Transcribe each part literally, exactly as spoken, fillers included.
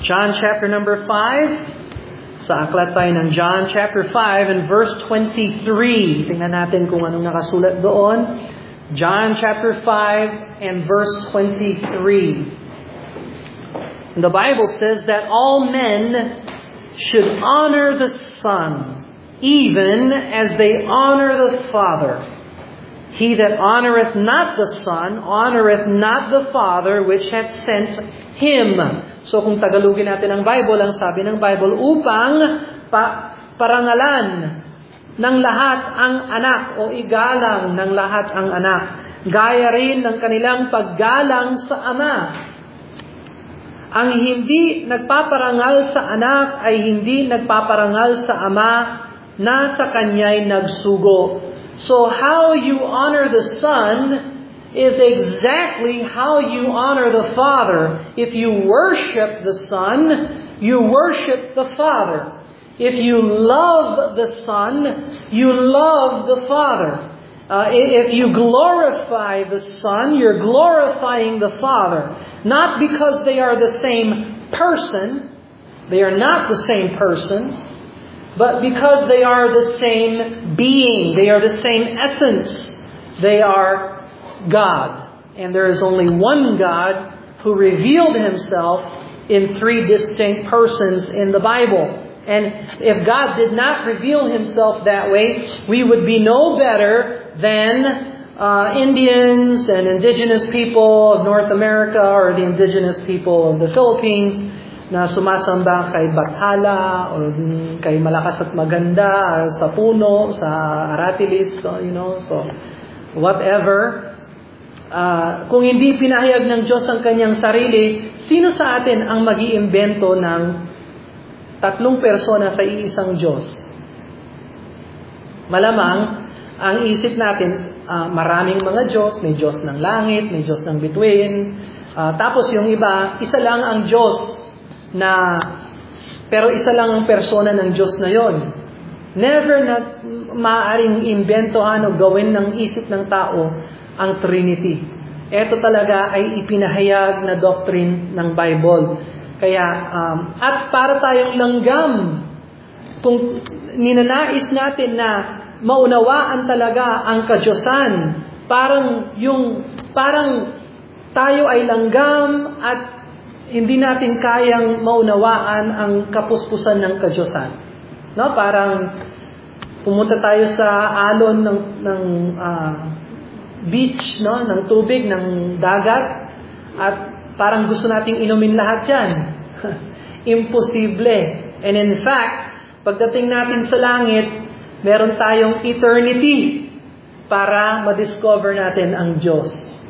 John chapter number five. Sa aklat tayo ng John chapter five and verse twenty-three. Tingnan natin kung anong nakasulat doon. John chapter five and verse twenty-three. The Bible says that all men should honor the Son, even as they honor the Father. He that honoreth not the Son, honoreth not the Father which hath sent Him. So kung Tagalogin natin ang Bible, ang sabi ng Bible, upang pa- parangalan ng lahat ang anak o igalang ng lahat ang anak. Gaya rin ng kanilang paggalang sa Ama. Ang hindi nagpaparangal sa anak ay hindi nagpaparangal sa Ama na sa Kanya'y nagsugo. So how you honor the Son is exactly how you honor the Father. If you worship the Son, you worship the Father. If you love the Son, you love the Father. Uh, if you glorify the Son, you're glorifying the Father. Not because they are the same person. They are not the same person. But because they are the same being. They are the same essence. They are God. And there is only one God who revealed Himself in three distinct persons in the Bible. And if God did not reveal Himself that way, we would be no better than uh, Indians and indigenous people of North America or the indigenous people of the Philippines na sumasamba kay Bathala o kay Malakas at Maganda sa puno, sa Aratilis, so, you know, so whatever. Uh, kung hindi pinahayag ng Diyos ang Kanyang sarili, sino sa atin ang mag-iimbento ng tatlong persona sa iisang Diyos? Malamang, ang isip natin, uh, maraming mga Diyos, may Diyos ng langit, may Diyos ng bituin, uh, tapos yung iba, isa lang ang Diyos na, pero isa lang ang persona ng Diyos na yon. Never na maaaring imbentohan o gawin ng isip ng tao ang Trinity. Ito talaga ay ipinahayag na doctrine ng Bible. Kaya, um, at para tayong langgam, kung ninanais natin na maunawaan talaga ang kadyosan, parang yung, parang tayo ay langgam at hindi natin kayang maunawaan ang kapuspusan ng kadyosan. No, parang pumunta tayo sa alon ng ng uh, beach, no, ng tubig, ng dagat, at parang gusto nating inumin lahat 'yan. Imposible. And in fact, pagdating natin sa langit, meron tayong eternity para ma-discover natin ang Diyos.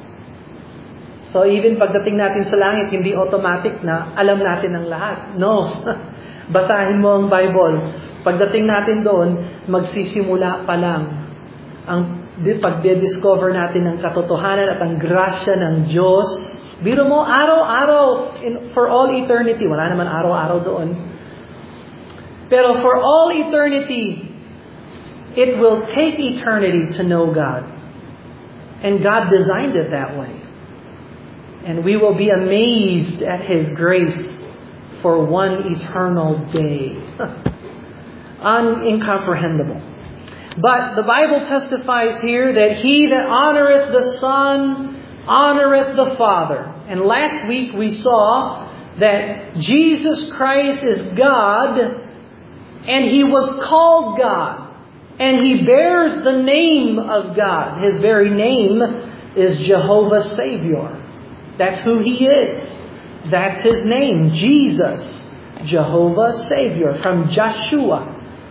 So even pagdating natin sa langit, hindi automatic na alam natin ang lahat. No. Basahin mo ang Bible. Pagdating natin doon, magsisimula pa lang ang pagde-discover natin ng katotohanan at ang grasya ng Diyos. Biro mo, araw-araw, in, for all eternity. Wala naman araw-araw doon. Pero for all eternity, it will take eternity to know God. And God designed it that way. And we will be amazed at His grace for one eternal day. Unincomprehensible. But the Bible testifies here that He that honoreth the Son, honoreth the Father. And last week we saw that Jesus Christ is God, and He was called God. And He bears the name of God. His very name is Jehovah Savior. That's who He is. That's His name, Jesus, Jehovah Savior, from Joshua.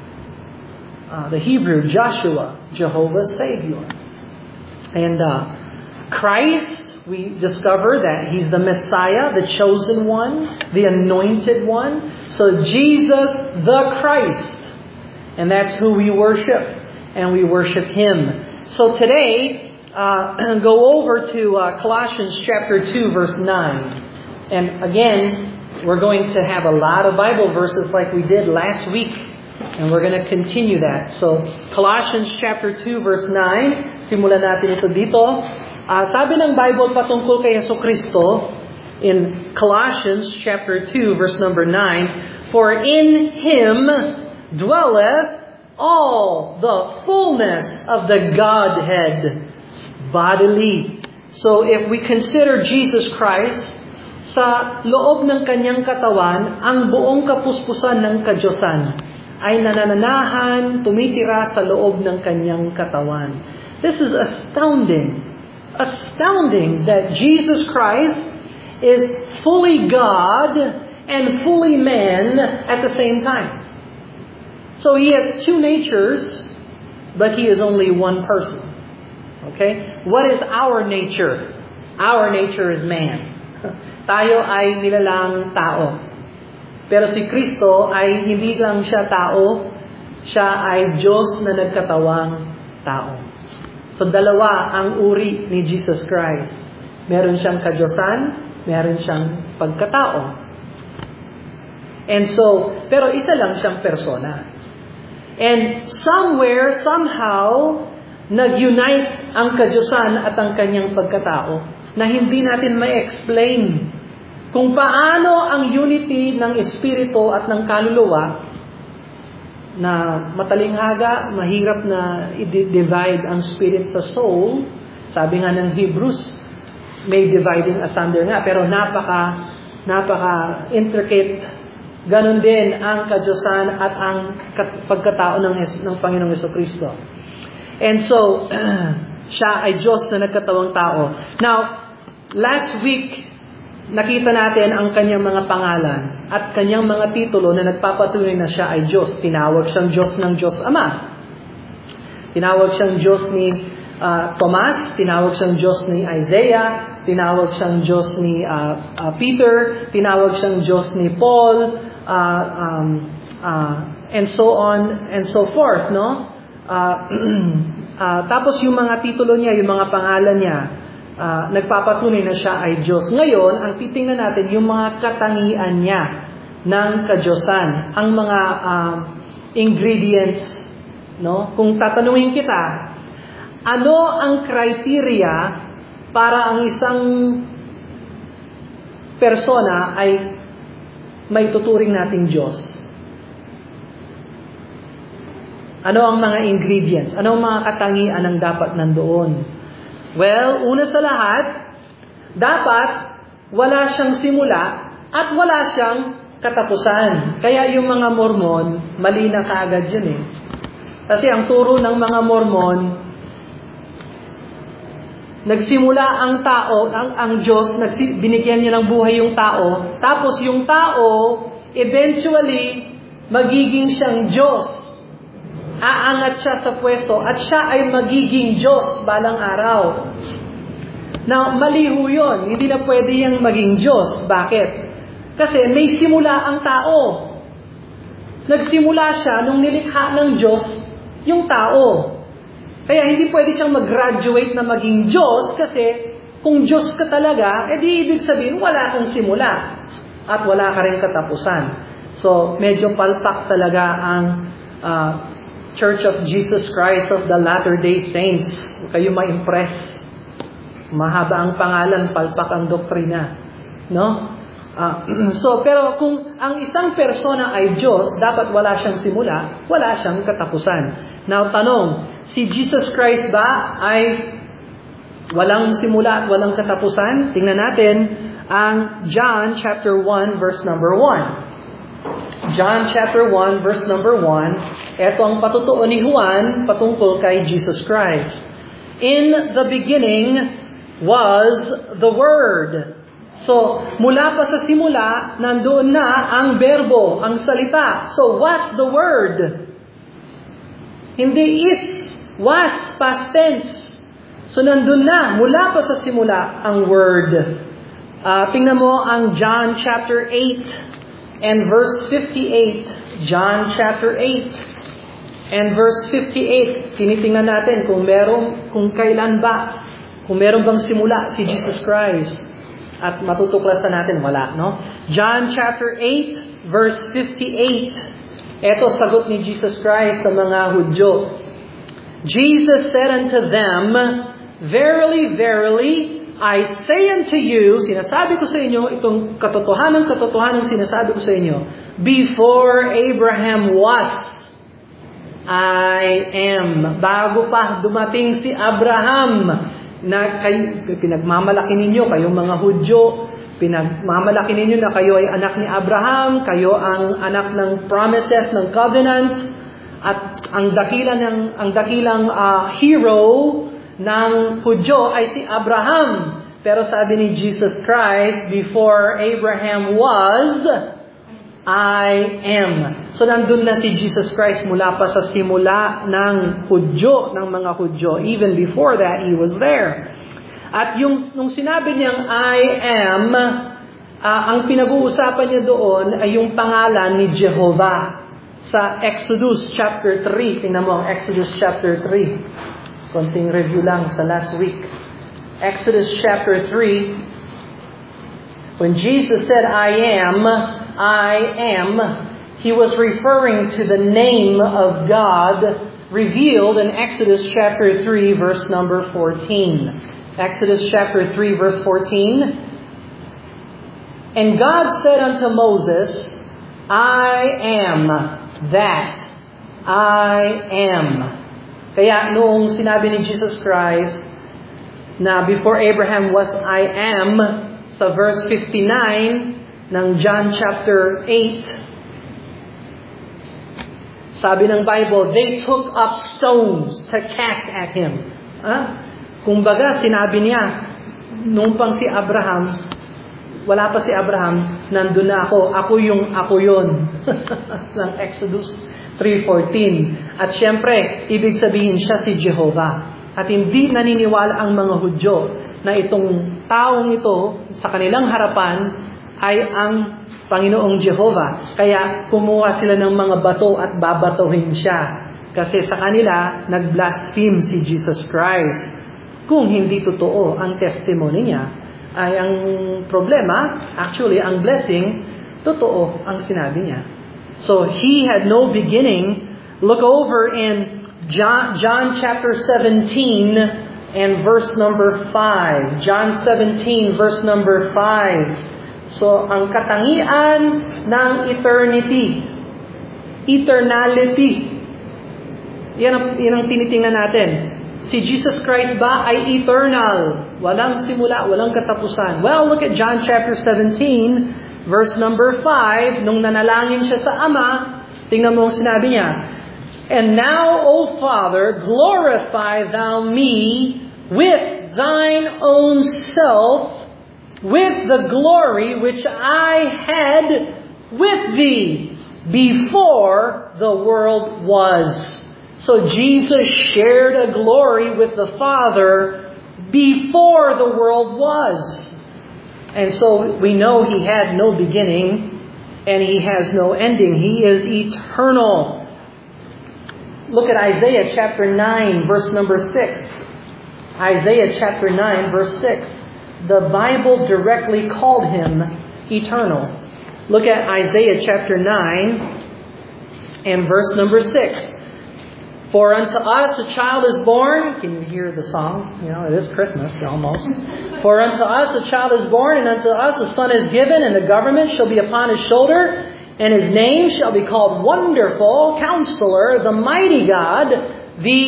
Uh, the Hebrew, Joshua, Jehovah Savior. And uh, Christ, we discover that He's the Messiah, the chosen one, the anointed one. So Jesus, the Christ. And that's who we worship. And we worship Him. So today, uh, go over to uh, Colossians chapter two, verse nine. And again, we're going to have a lot of Bible verses like we did last week. And we're going to continue that. So, Colossians chapter two, verse nine. Simulan natin ito dito. Uh, sabi ng Bible patungkol kay Jesucristo, in Colossians chapter two, verse number nine, "For in Him dwelleth all the fullness of the Godhead bodily." So if we consider Jesus Christ, sa loob ng kanyang katawan, ang buong kapuspusan ng kadyosan ay nanananahan, tumitira sa loob ng kanyang katawan. This is astounding. Astounding that Jesus Christ is fully God and fully man at the same time. So He has two natures, but He is only one person. Okay? What is our nature? Our nature is man. Tayo ay nilalang tao. Pero si Kristo ay hindi lang siya tao, siya ay Diyos na nagkatawang tao. So dalawa ang uri ni Jesus Christ. Meron siyang kadyosan, meron siyang pagkatao. And so, pero isa lang siyang persona. And somewhere, somehow, nag-unite ang kadyosan at ang kanyang pagkatao na hindi natin ma-explain kung paano ang unity ng Espiritu at ng kaluluwa na matalinghaga, mahirap na i-divide ang spirit sa soul. Sabi nga ng Hebrews, may dividing asunder nga, pero napaka napaka intricate. Ganon din ang kadyosan at ang pagkatao ng, ng Panginoong Jesucristo. And so, siya ay Diyos na nagkatawang tao. Now, last week, nakita natin ang kanyang mga pangalan at kanyang mga titulo na nagpapatunay na siya ay Diyos. Tinawag siyang Diyos ng Diyos Ama. Tinawag siyang Diyos ni uh, Tomas. Tinawag siyang Diyos ni Isaiah. Tinawag siyang Diyos ni uh, uh, Peter. Tinawag siyang Diyos ni Paul. Uh, um, uh, and so on and so forth, no? Uh, uh, tapos yung mga titulo niya, yung mga pangalan niya, uh, nagpapatunay na siya ay Diyos. Ngayon, ang titingnan natin yung mga katangian niya ng kadyosan, ang mga uh, ingredients, no? Kung tatanungin kita, ano ang criteria para ang isang persona ay may tuturing nating Diyos? Ano ang mga ingredients? Ano ang mga katangian ang dapat nandoon? Well, una sa lahat, dapat wala siyang simula at wala siyang katapusan. Kaya yung mga Mormon, mali na kaagad yun eh. Kasi ang turo ng mga Mormon, nagsimula ang tao, ang, ang Diyos, nagsi, binigyan niya ng buhay yung tao, tapos yung tao, eventually, magiging siyang Diyos. Aangat siya sa pwesto at siya ay magiging Diyos balang araw. Now, mali ho yun. Hindi na pwede yung maging Diyos. Bakit? Kasi may simula ang tao. Nagsimula siya nung nilikha ng Diyos yung tao. Kaya hindi pwede siyang mag-graduate na maging Diyos kasi kung Diyos ka talaga, edi ibig sabihin wala kang simula at wala ka rin katapusan. So, medyo palpak talaga ang uh, Church of Jesus Christ of the Latter-day Saints. Kayo ma-impress. Mahaba ang pangalan, palpak ang doktrina. No? Uh, so, pero kung ang isang persona ay Diyos, dapat wala siyang simula, wala siyang katapusan. Now, tanong, si Jesus Christ ba ay walang simula at walang katapusan? Tingnan natin ang John chapter one, verse number one. John chapter one, verse number one, ito ang patutuo ni Juan patungkol kay Jesus Christ. In the beginning was the Word. So, mula pa sa simula, nandoon na ang berbo, ang salita. So, was the Word. Hindi is, was, past tense. So, nandun na, mula pa sa simula, ang Word. Uh, tingnan mo ang John chapter eight, and verse fifty-eight, John chapter eight, and verse fifty-eight. Tinitingnan natin kung meron, kung kailan ba, kung meron bang simula si Jesus Christ. At matutuklasan natin, wala, no? John chapter eight, verse fifty-eight. Ito sagot ni Jesus Christ sa mga Hudyo. Jesus said unto them, Verily, verily, I say unto you, sinasabi ko sa inyo, itong katotohanan, katotohanan sinasabi ko sa inyo, before Abraham was, I am. Bago pa dumating si Abraham, na kay, pinagmamalaki ninyo, kayong mga Hudyo, pinagmamalaki ninyo na kayo ay anak ni Abraham, kayo ang anak ng promises, ng covenant, at ang dakilang, ng, ang dakilang uh, hero ng Hudyo ay si Abraham. Pero sabi ni Jesus Christ, before Abraham was, I am. So nandun na si Jesus Christ mula pa sa simula ng Hudyo, ng mga Hudyo. Even before that, He was there. At yung nung sinabi niyang I am, uh, ang pinag-uusapan niya doon ay yung pangalan ni Jehovah. Sa Exodus chapter three, tingnan mo ang Exodus chapter three. Konting review lang sa last week. Exodus chapter three, when Jesus said, I am, I am, He was referring to the name of God revealed in Exodus chapter three, verse number fourteen. Exodus chapter three, verse fourteen. And God said unto Moses, I am that I am. Kaya noong sinabi ni Jesus Christ na before Abraham was I am, sa verse fifty-nine ng John chapter eight, sabi ng Bible, they took up stones to cast at Him. Ah? Kumbaga, sinabi niya, noong pang si Abraham, wala pa si Abraham, nandun na ako, ako yung ako yun. ng Exodus three fourteen. At syempre, ibig sabihin siya si Jehovah. At hindi naniniwala ang mga Hudyo na itong taong ito sa kanilang harapan ay ang Panginoong Jehovah. Kaya kumuha sila ng mga bato at babatuhin siya. Kasi sa kanila, nag-blaspheme si Jesus Christ. Kung hindi totoo ang testimony niya, ay ang problema, actually, ang blessing, totoo ang sinabi niya. So, He had no beginning. Look over in John, John chapter seventeen and verse number five. John seventeen, verse number five. So, ang katangian ng eternity. Eternality. Yan ang, yan ang tinitingnan natin. Si Jesus Christ ba ay eternal? Walang simula, walang katapusan. Well, look at John chapter seventeen, verse number five. Nung nanalangin siya sa Ama, tingnan mo ang sinabi niya, and now, O Father, glorify Thou me with Thine own self, with the glory which I had with Thee before the world was. So Jesus shared a glory with the Father before the world was. And so we know He had no beginning and He has no ending. He is eternal. Look at Isaiah chapter nine, verse number six. Isaiah chapter nine, verse six. The Bible directly called Him eternal. Look at Isaiah chapter nine and verse number six. For unto us a child is born. Can you hear the song? You know, it is Christmas almost. For unto us a child is born, and unto us a son is given, and the government shall be upon His shoulder, and His name shall be called Wonderful, Counselor, the Mighty God, the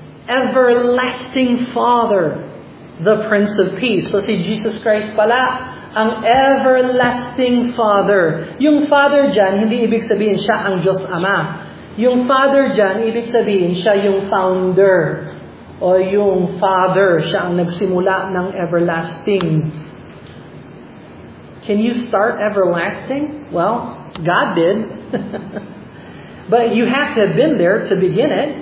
Everlasting Father, the Prince of Peace. So si Jesus Christ pala, ang Everlasting Father. Yung Father dyan, hindi ibig sabihin siya ang Diyos Ama. Yung Father dyan, ibig sabihin siya yung founder o yung Father, siya ang nagsimula ng everlasting. Can you start everlasting? Well, God did. But you have to have been there to begin it.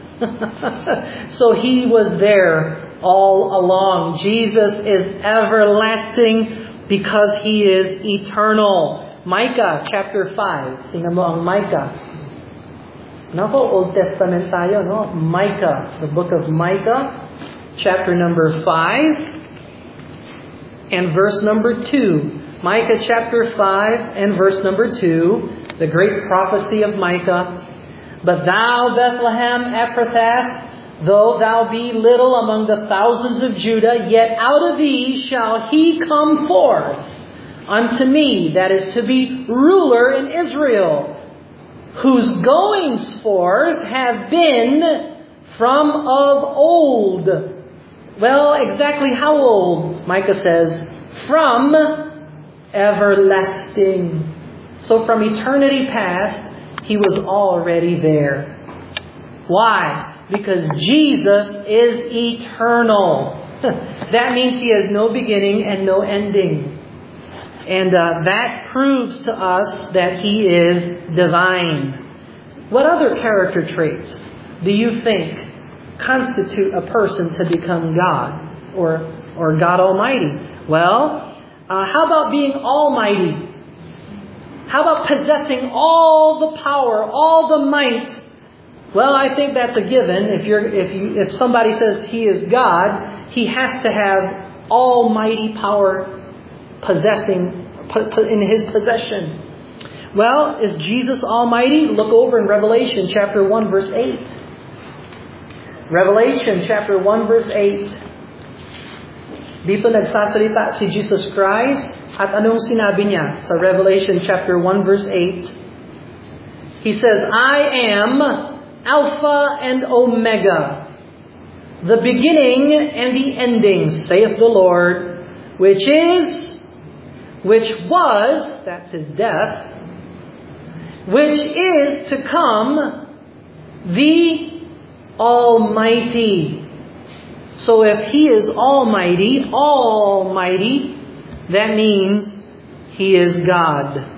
So He was there all along. Jesus is everlasting because He is eternal. Micah chapter five. Tingnan mo ang Micah. Nako, Old Testament tayo, no? Micah, the book of Micah, chapter number five, and verse number two. Micah chapter five and verse number two, the great prophecy of Micah. But thou, Bethlehem Ephrathah, Though thou be little among the thousands of Judah, yet out of thee shall he come forth unto me, that is to be ruler in Israel, whose goings forth have been from of old. Well, exactly how old? Micah says, from everlasting. So from eternity past, he was already there. Why? Because Jesus is eternal. That means he has no beginning and no ending. And uh, that proves to us that he is divine. What other character traits do you think constitute a person to become God or, or God Almighty? Well, uh, how about being almighty? How about possessing all the power, all the might? Well, I think that's a given. If you're, if you, if somebody says he is God, he has to have almighty power possessing in his possession. Well, is Jesus almighty? Look over in Revelation chapter one, verse eight. Revelation chapter one, verse eight. Dito nagsasalita si Jesus Christ at anong sinabi niya sa Revelation chapter one, verse eight? He says, I am Alpha and Omega, the beginning and the ending, saith the Lord, which is, which was, that's his death, which is to come, the Almighty. So if he is Almighty, Almighty, that means he is God.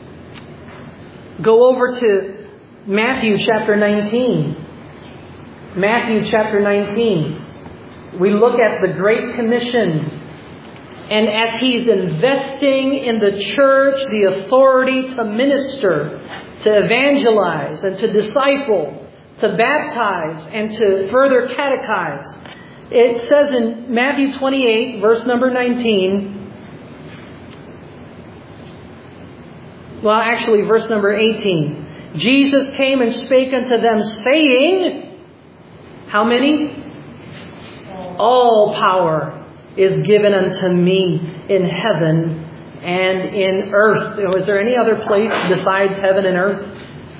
Go over to Matthew chapter nineteen. Matthew chapter nineteen. We look at the Great Commission. And as he's investing in the church the authority to minister, to evangelize, and to disciple, to baptize, and to further catechize, it says in Matthew twenty-eight, verse number nineteen, well, actually, verse number eighteen. Jesus came and spake unto them, saying, how many? All power is given unto me in heaven and in earth. Was there any other place besides heaven and earth?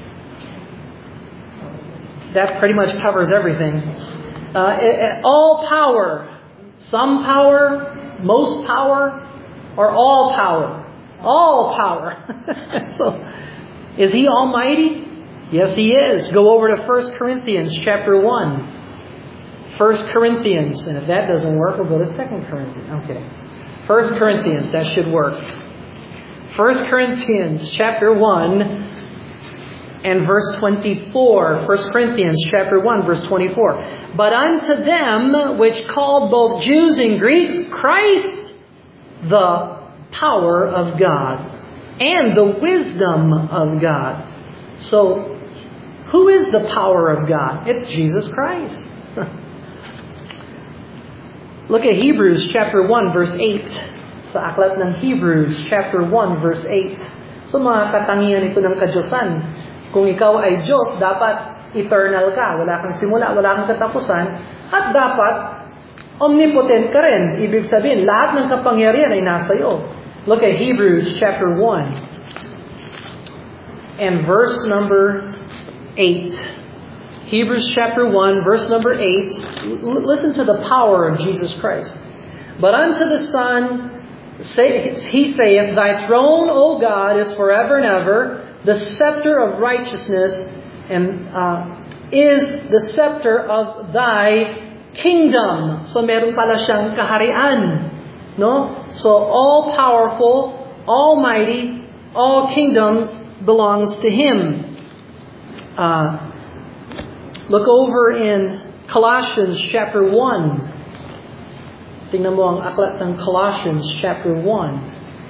That pretty much covers everything. Uh, it, it, all power, some power, most power, or all power. All power. So, is he almighty? Yes, he is. Go over to First Corinthians chapter one. First Corinthians. And if that doesn't work, we'll go to Second Corinthians. Okay. First Corinthians. That should work. First Corinthians chapter one and verse twenty-four. First Corinthians chapter one, verse twenty-four. But unto them which called both Jews and Greeks, Christ, the power of God and the wisdom of God. So, who is the power of God? It's Jesus Christ. Look at Hebrews chapter one, verse eight. Sa aklat ng Hebrews chapter one, verse eight. So, mga katangian ito ng kadyosan. Kung ikaw ay Diyos, dapat eternal ka. Wala kang simula, wala kang katapusan. At dapat omnipotent ka rin. Ibig sabihin, lahat ng kapangyarihan ay nasa iyo. Look at Hebrews chapter one and verse number eight. Hebrews chapter one, verse number eight. L- listen to the power of Jesus Christ. But unto the Son, say, he saith, Thy throne, O God, is forever and ever. The scepter of righteousness and uh, is the scepter of Thy kingdom. So meron pala siyang kaharian. No? So all powerful, almighty, all kingdom belongs to Him. Uh, look over in Colossians chapter one. Tingnan mo ang aklat ng Colossians chapter one.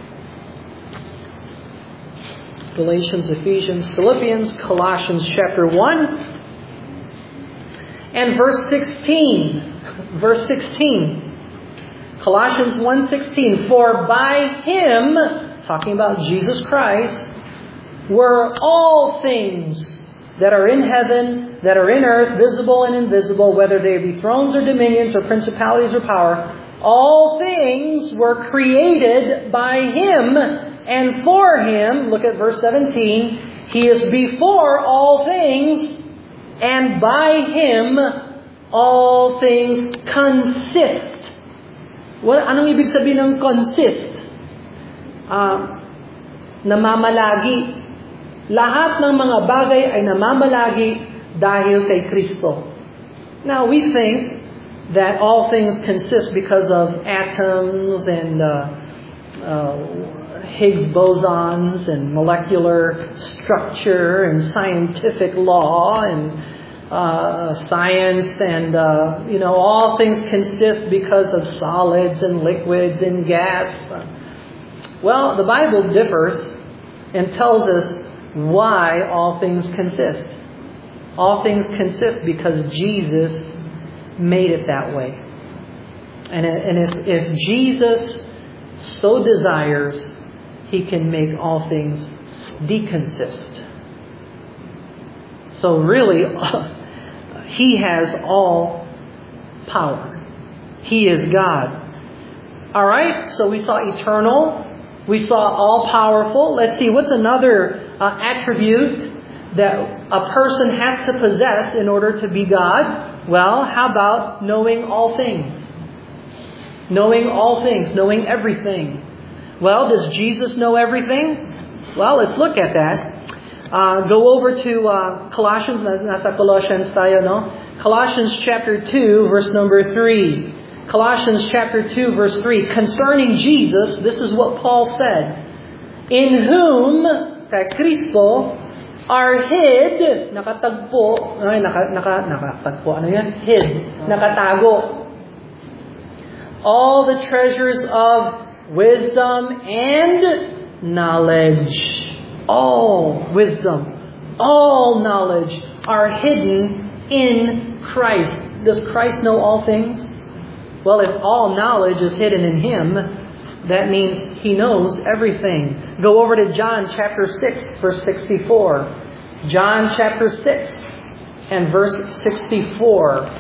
Galatians, Ephesians, Philippians, Colossians chapter one. And verse sixteen. Verse sixteen. Colossians one sixteen. For by Him, talking about Jesus Christ, were all things that are in heaven, that are in earth, visible and invisible, whether they be thrones or dominions or principalities or power, all things were created by Him and for Him. Look at verse seventeen. He is before all things, and by Him all things consist. Well, anong ibig sabihin ng consist? Uh, namamalagi. Lahat ng mga bagay ay namamalagi dahil kay Kristo. Now, we think that all things consist because of atoms and uh, uh, Higgs bosons and molecular structure and scientific law and uh, science and, uh, you know, all things consist because of solids and liquids and gas. Well, the Bible differs and tells us why all things consist. All things consist because Jesus made it that way. And, and if, if Jesus so desires, He can make all things deconsist. So really, He has all power. He is God. Alright, so we saw eternal. We saw all-powerful. Let's see, what's another uh, attribute that a person has to possess in order to be God? Well, how about knowing all things? Knowing all things, knowing everything. Well, does Jesus know everything? Well, let's look at that. Uh, go over to uh, Colossians, nasa Colossians tayo, no? Colossians chapter two, verse number three. Colossians chapter two, verse three. Concerning Jesus, this is what Paul said. In whom, kay Kristo, are hid, nakatagpo, ay, naka, naka, nakatagpo, ano yan? Hid, nakatago. All the treasures of wisdom and knowledge. All wisdom, all knowledge are hidden in Christ. Does Christ know all things? Well, if all knowledge is hidden in Him, that means He knows everything. Go over to John chapter six, verse sixty-four. John chapter six and verse sixty-four.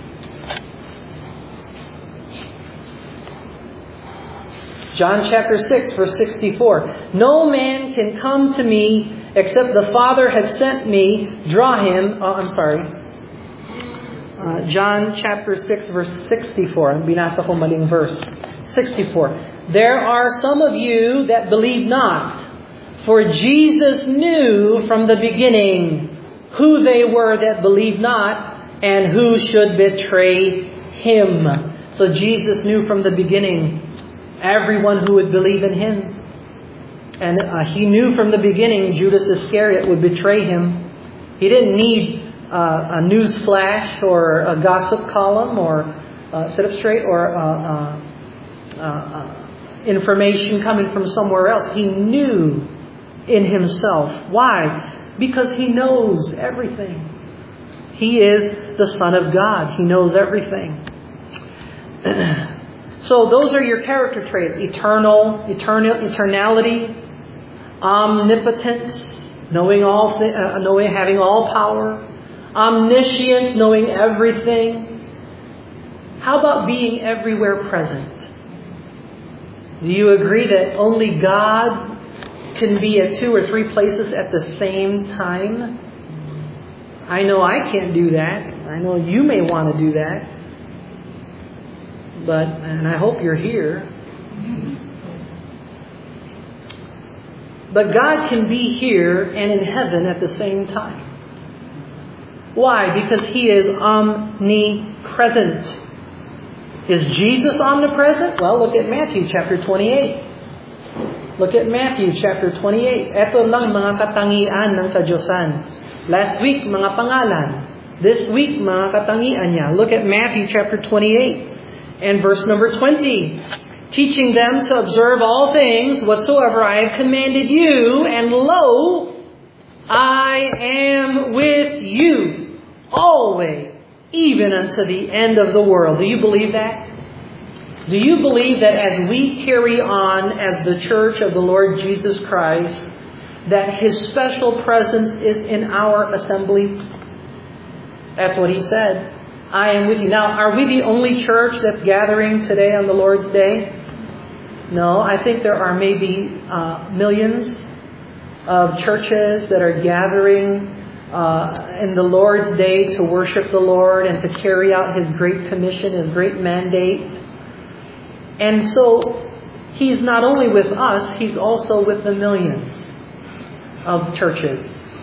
John chapter six, verse sixty-four. No man can come to me except the Father has sent me. Draw him. Oh, I'm sorry. Uh, John chapter six, verse sixty-four. Binasa ko maling verse. sixty-four. There are some of you that believe not. For Jesus knew from the beginning who they were that believed not and who should betray Him. So Jesus knew from the beginning everyone who would believe in Him. And uh, He knew from the beginning Judas Iscariot would betray Him. He didn't need uh, a news flash or a gossip column or uh, sit up straight or uh, uh, uh, information coming from somewhere else. He knew in Himself. Why? Because He knows everything. He is the Son of God. He knows everything. So those are your character traits. Eternal, eternal, eternality, omnipotence, knowing all, th- uh, knowing, having all power, omniscience, knowing everything. How about being everywhere present? Do you agree that only God can be at two or three places at the same time? I know I can't do that. I know you may want to do that. But, and I hope you're here. But God can be here and in heaven at the same time. Why? Because He is omnipresent. Is Jesus omnipresent? Well, look at Matthew chapter twenty-eight. Look at Matthew chapter twenty-eight. Ito lang mga katangian ng Kadyosan. Last week, mga pangalan. This week, mga katangian niya. Look at Matthew chapter twenty-eight and verse number twenty. Teaching them to observe all things whatsoever I have commanded you, and lo, I am with you always, even unto the end of the world. Do you believe that? Do you believe that as we carry on as the church of the Lord Jesus Christ, that His special presence is in our assembly? That's what He said. I am with you. Now, are we the only church that's gathering today on the Lord's Day? No, I think there are maybe uh, millions of churches that are gathering uh, in the Lord's Day to worship the Lord and to carry out His great commission, His great mandate. And so, He's not only with us, He's also with the millions of churches.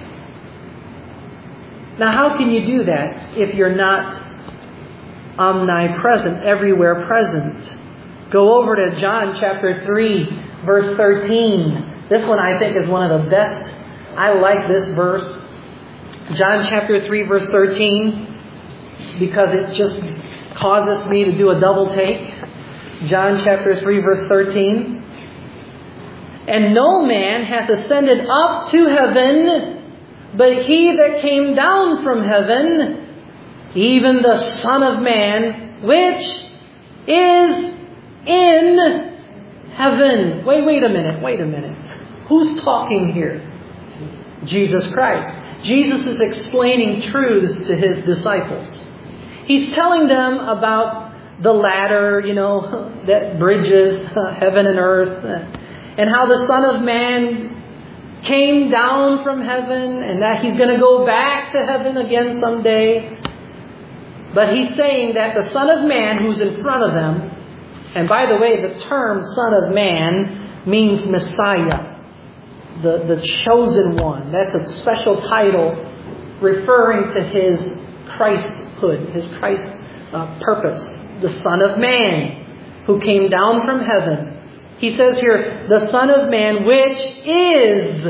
Now, how can you do that if you're not omnipresent, everywhere present? Go over to John chapter three, verse thirteen. This one I think is one of the best. I like this verse. John chapter three, verse thirteen, because it just causes me to do a double take. John chapter three, verse thirteen. And no man hath ascended up to heaven, but He that came down from heaven, even the Son of Man, which is in heaven. Wait, wait a minute, wait a minute. Who's talking here? Jesus Christ. Jesus is explaining truths to His disciples. He's telling them about the ladder, you know, that bridges heaven and earth, and how the Son of Man came down from heaven, and that He's going to go back to heaven again someday. But He's saying that the Son of Man who's in front of them, and by the way, the term Son of Man means Messiah, the, the chosen one. That's a special title referring to His Christhood, His Christ uh, purpose. The Son of Man who came down from heaven. He says here, the Son of Man, which is,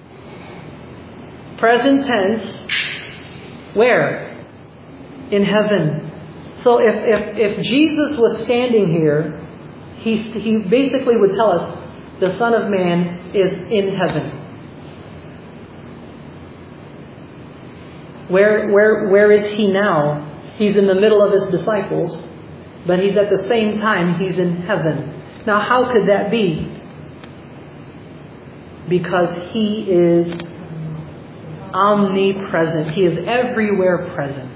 present tense, where? In heaven. So if, if, if Jesus was standing here, he, he basically would tell us, the Son of Man is in heaven. Where, where, where is He now? He's in the middle of His disciples, but He's at the same time, He's in heaven. Now, how could that be? Because He is omnipresent. He is everywhere present.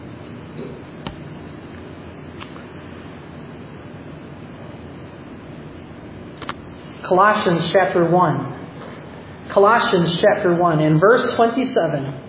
Colossians chapter one. Colossians chapter one and verse twenty-seven.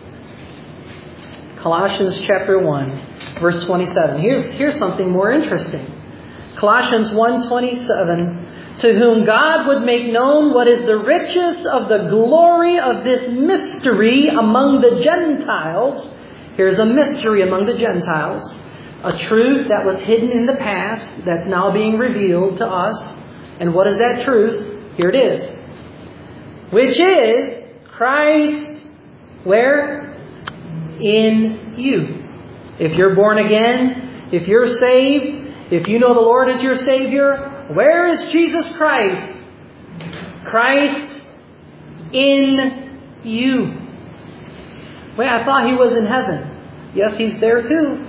Colossians chapter one, verse twenty-seven. Here's, here's something more interesting. Colossians one twenty-seven, to whom God would make known what is the riches of the glory of this mystery among the Gentiles. Here's a mystery among the Gentiles. A truth that was hidden in the past that's now being revealed to us. And what is that truth? Here it is. Which is Christ, where? In you. If you're born again, if you're saved, if you know the Lord is your Savior, where is Jesus Christ? Christ in you. Wait, I thought He was in heaven. Yes, He's there too.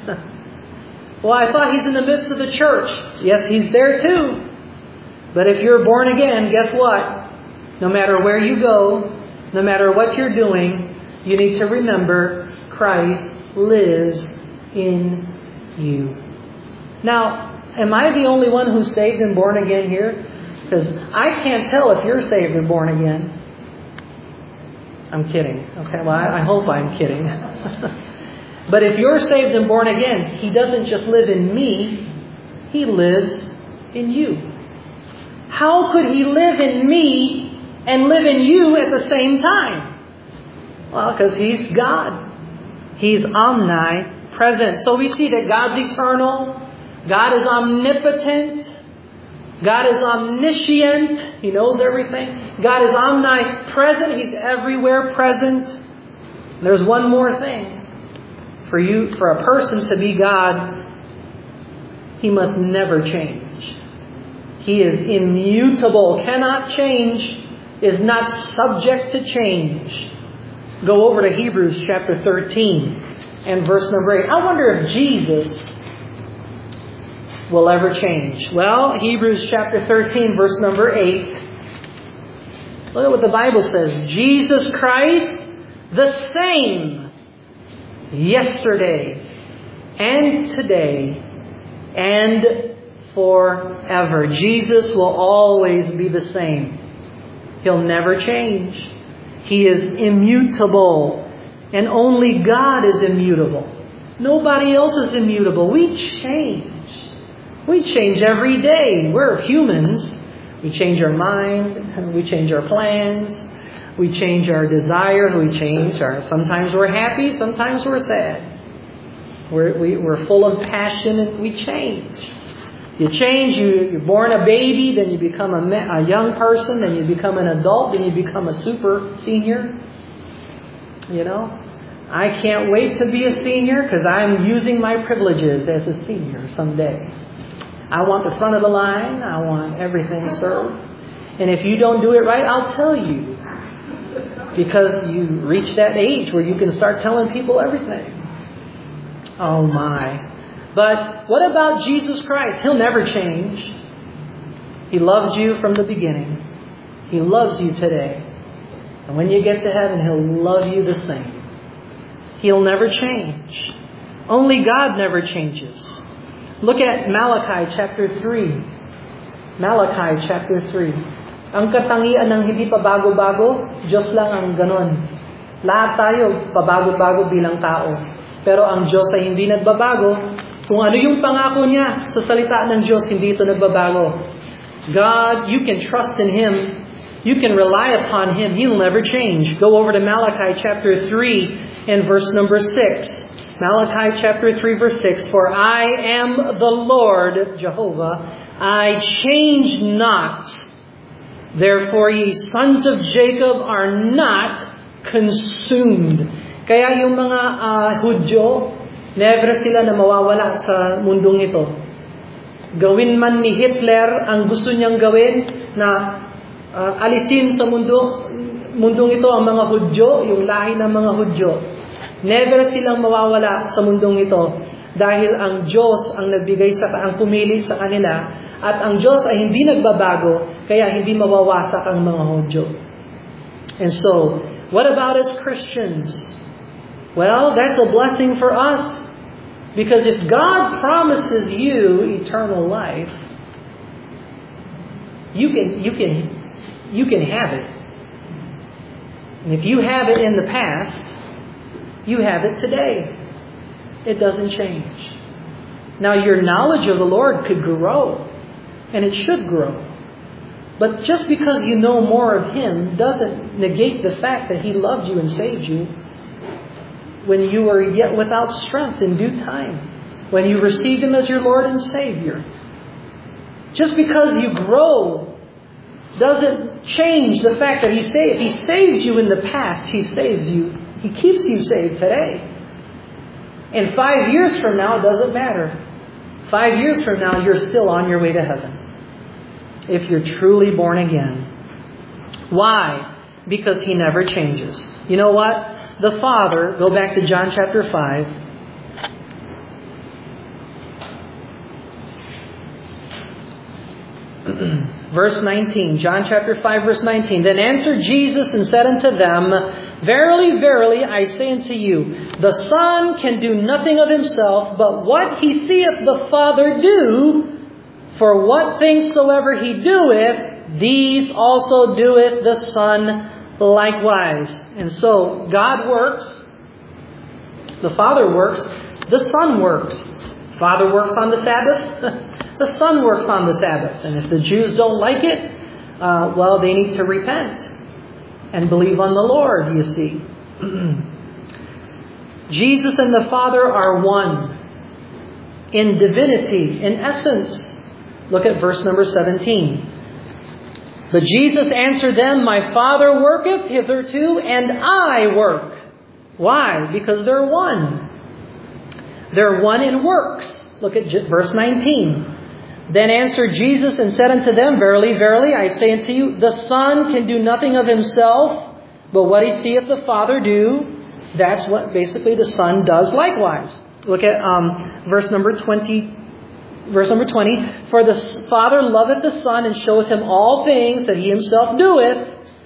Well, I thought He's in the midst of the church. Yes, He's there too. But if you're born again, guess what? No matter where you go, no matter what you're doing, you need to remember Christ lives in you. Now, am I the only one who's saved and born again here? Because I can't tell if you're saved and born again. I'm kidding. Okay, well, I, I hope I'm kidding. But if you're saved and born again, He doesn't just live in me. He lives in you. How could He live in me and live in you at the same time? Well, because He's God. He's omnipresent. So we see that God's eternal. God is omnipotent. God is omniscient. He knows everything. God is omnipresent. He's everywhere present. There's one more thing. For you, for a person to be God, he must never change. He is immutable, cannot change, is not subject to change. Go over to Hebrews chapter thirteen and verse number eight. I wonder if Jesus will ever change. Well, Hebrews chapter thirteen, verse number eight. Look at what the Bible says. Jesus Christ, the same yesterday and today and forever. Jesus will always be the same. He'll never change. He is immutable. And only God is immutable. Nobody else is immutable. We change. We change every day. We're humans. We change our mind. We change our plans. We change our desires. We change our... Sometimes we're happy. Sometimes we're sad. We're, we, we're full of passion and we change. You change, you, you're born a baby, then you become a, a young person, then you become an adult, then you become a super senior. You know, I can't wait to be a senior because I'm using my privileges as a senior someday. I want the front of the line. I want everything served. And if you don't do it right, I'll tell you. Because you reach that age where you can start telling people everything. Oh my. But what about Jesus Christ? He'll never change. He loved you from the beginning. He loves you today. And when you get to heaven, He'll love you the same. He'll never change. Only God never changes. Look at Malachi chapter three. Malachi chapter three. Ang katangian ng hindi pabago-bago, Diyos lang ang ganon. Lahat tayo pabago-bago bilang tao. Pero ang Diyos ay hindi nagbabago. Kung ano yung pangako niya sa salita ng Diyos, hindi ito nagbabago. God, you can trust in Him. You can rely upon Him. He'll never change. Go over to Malachi chapter three and verse number six. Malachi chapter three verse six. For I am the Lord, Jehovah. I change not. Therefore ye sons of Jacob are not consumed. Kaya yung mga uh, Hudyo, never sila na mawawala sa mundong ito. Gawin man ni Hitler ang gusto niyang gawin na uh, alisin sa mundo, mundong ito ang mga Hudyo, yung lahi ng mga Hudyo. Never silang mawawala sa mundong ito dahil ang Diyos ang nagbigay sa ang pumili sa kanila at ang Diyos ay hindi nagbabago kaya hindi mawawasak ang mga Hudyo. And so, what about as Christians? Well, that's a blessing for us. Because if God promises you eternal life, you can you can you can have it. And if you have it in the past, you have it today. It doesn't change. Now your knowledge of the Lord could grow, and it should grow. But just because you know more of Him doesn't negate the fact that He loved you and saved you when you were yet without strength in due time, when you received Him as your Lord and Savior. Just because you grow doesn't change the fact that He saved. He saved you in the past. He saves you. He keeps you saved today. And five years from now, it doesn't matter. Five years from now, you're still on your way to heaven. If you're truly born again. Why? Because He never changes. You know what? The Father, go back to John chapter five. Verse nineteen. John chapter five, verse nineteen. Then answered Jesus and said unto them, Verily, verily, I say unto you, the Son can do nothing of Himself, but what He seeth the Father do, for what things soever He doeth, these also doeth the Son likewise. And so, God works, the Father works, the Son works. Father works on the Sabbath, the Son works on the Sabbath. And if the Jews don't like it, uh, well, they need to repent and believe on the Lord, you see. Jesus and the Father are one in divinity, in essence. Look at verse number seventeen. But Jesus answered them, My Father worketh hitherto, and I work. Why? Because they're one. They're one in works. Look at verse nineteen. Then answered Jesus and said unto them, Verily, verily, I say unto you, the Son can do nothing of Himself, but what He seeth the Father do, that's what basically the Son does likewise. Look at um, verse number twenty. Verse number twenty. For the Father loveth the Son, and showeth Him all things that He Himself doeth.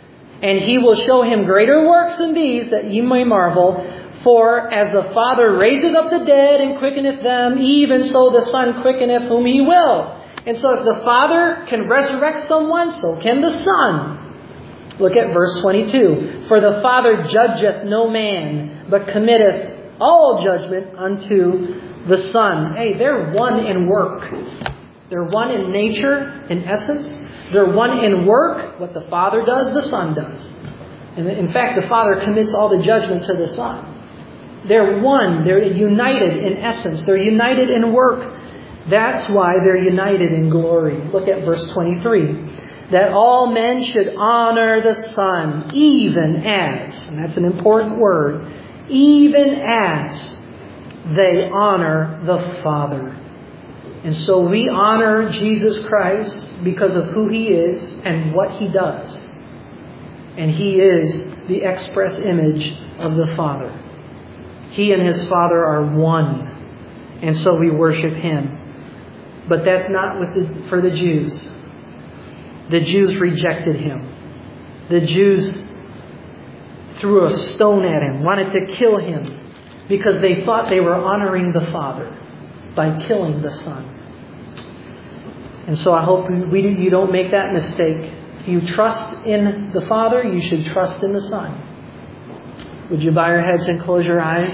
And He will show him greater works than these, that ye may marvel. For as the Father raiseth up the dead and quickeneth them, even so the Son quickeneth whom He will. And so if the Father can resurrect someone, so can the Son. Look at verse twenty-two. For the Father judgeth no man, but committeth all judgment unto the Son. Hey, they're one in work. They're one in nature, in essence. They're one in work. What the Father does, the Son does. And in fact, the Father commits all the judgment to the Son. They're one. They're united in essence. They're united in work. That's why they're united in glory. Look at verse twenty-three. That all men should honor the Son, even as, and that's an important word, even as they honor the Father. And so we honor Jesus Christ because of who He is and what He does. And He is the express image of the Father. He and His Father are one. And so we worship Him. But that's not with the, for the Jews. The Jews rejected Him. The Jews threw a stone at Him, wanted to kill Him, because they thought they were honoring the Father by killing the Son. And so I hope we, you don't make that mistake. If you trust in the Father, you should trust in the Son. Would you bow your heads and close your eyes?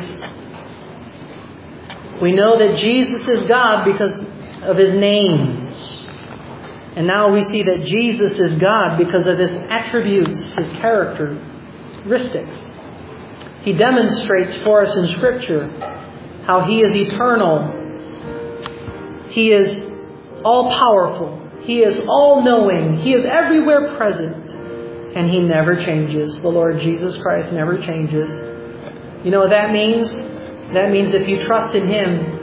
We know that Jesus is God because of His names. And now we see that Jesus is God because of His attributes, His characteristics. He demonstrates for us in Scripture how He is eternal. He is all-powerful. He is all-knowing. He is everywhere present. And He never changes. The Lord Jesus Christ never changes. You know what that means? That means if you trust in Him,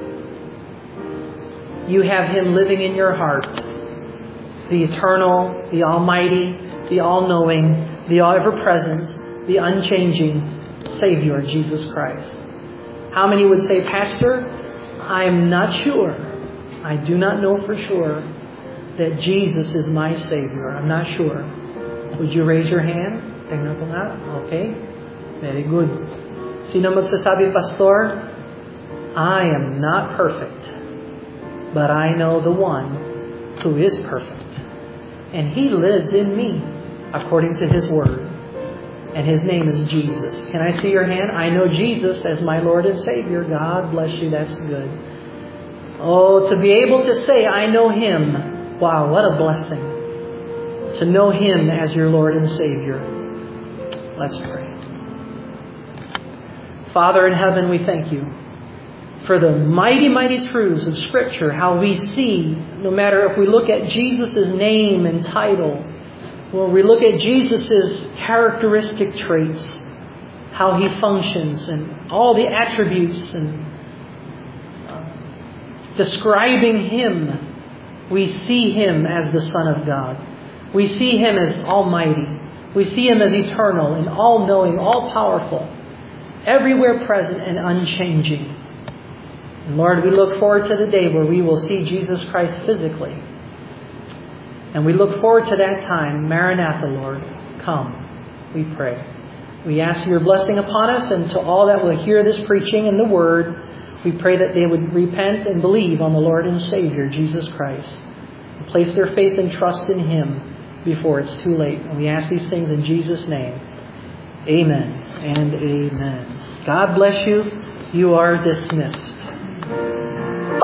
you have Him living in your heart. The eternal, the almighty, the all-knowing, the ever-present, the unchanging Savior, Jesus Christ. How many would say, Pastor, I'm not sure. I do not know for sure that Jesus is my Savior. I'm not sure. Would you raise your hand? Tingnan ko nga. Okay. Very good. Sino magsasabi, Pastor? I am not perfect, but I know the one who is perfect. And He lives in me according to His Word. And His name is Jesus. Can I see your hand? I know Jesus as my Lord and Savior. God bless you. That's good. Oh, to be able to say, I know Him. Wow, what a blessing. To know Him as your Lord and Savior. Let's pray. Father in heaven, we thank You for the mighty, mighty truths of Scripture. How we see, no matter if we look at Jesus' name and title, when we look at Jesus' characteristic traits, how He functions and all the attributes and uh, describing Him, we see Him as the Son of God. We see Him as almighty. We see Him as eternal and all-knowing, all-powerful, everywhere present and unchanging. And Lord, we look forward to the day where we will see Jesus Christ physically. And we look forward to that time. Maranatha, Lord, come, we pray. We ask Your blessing upon us and to all that will hear this preaching and the Word. We pray that they would repent and believe on the Lord and Savior, Jesus Christ. And place their faith and trust in Him before it's too late. And we ask these things in Jesus' name. Amen and amen. God bless you. You are dismissed.